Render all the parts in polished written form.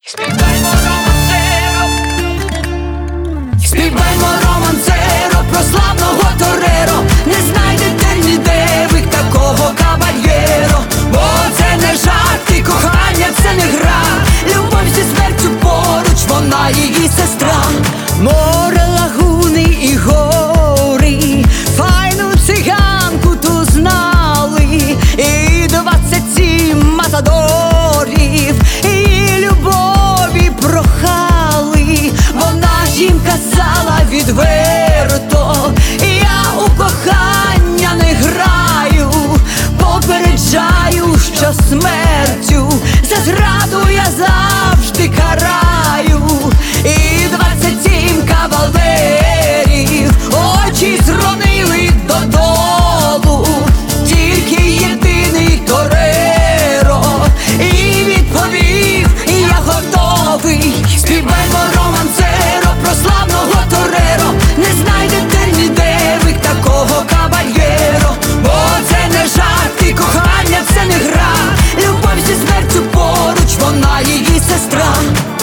Співаймо романцеро, співаймо романцеро про славного тореро. Не знайдете ніде ви такого кавальєро. Бо це не жарт і кохання це не гра. Любов зі смертю поруч, вона її сестра. Море, лагуни і гори, файну циганку ту знали. І 27 матадорів її любові прохали. Вона їм казала відверто: я у кохання не граю, попереджаю, що смертю за зраду я завжди караю. І 27 кавалерів очі зронили додолу. Тільки єдиний тореро і відповів: я готовий. Співаймо романцеро про славного тореро. Не знайдете ніде ви такого кавальєро. Бо це не жарт і кохання це не гра. Любов зі смертю поруч, вона її сестра.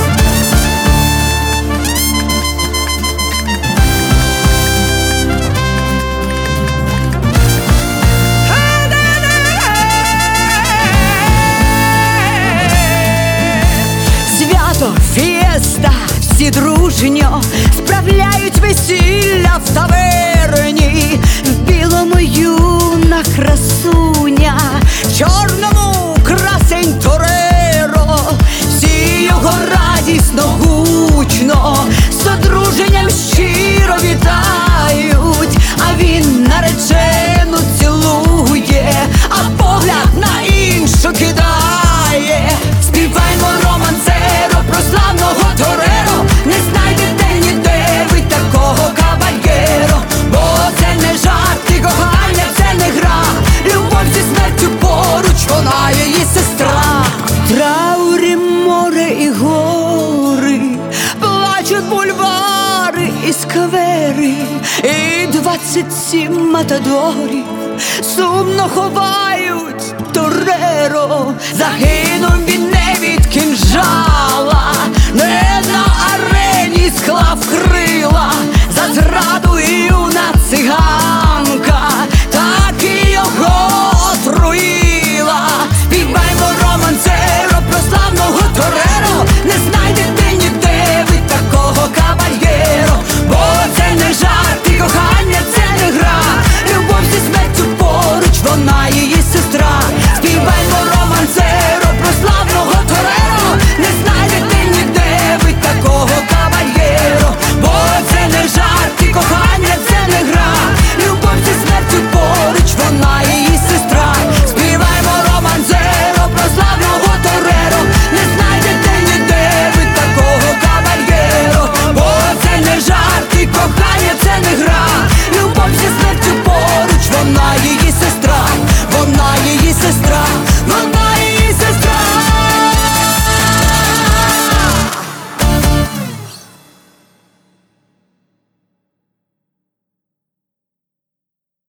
Фієста, всі дружньо справляють весілля в таверні. В білому юна красуня, в чорному красень тореро. Всі його радісно, гучно з одруженням щиро вітають. А він наречену цілує, а погляд на іншу кидає. Співаймо романцеро про славного тореро. Не знайдете ніде ви такого кавальєро. Бо це не жарт і кохання це не гра. Любов зі смертю поруч, вона її сестра. В траурі море і гори, плачуть бульвари і сквери. І 27 матадорів сумно ховають тореро. Загинув він не від кінжала,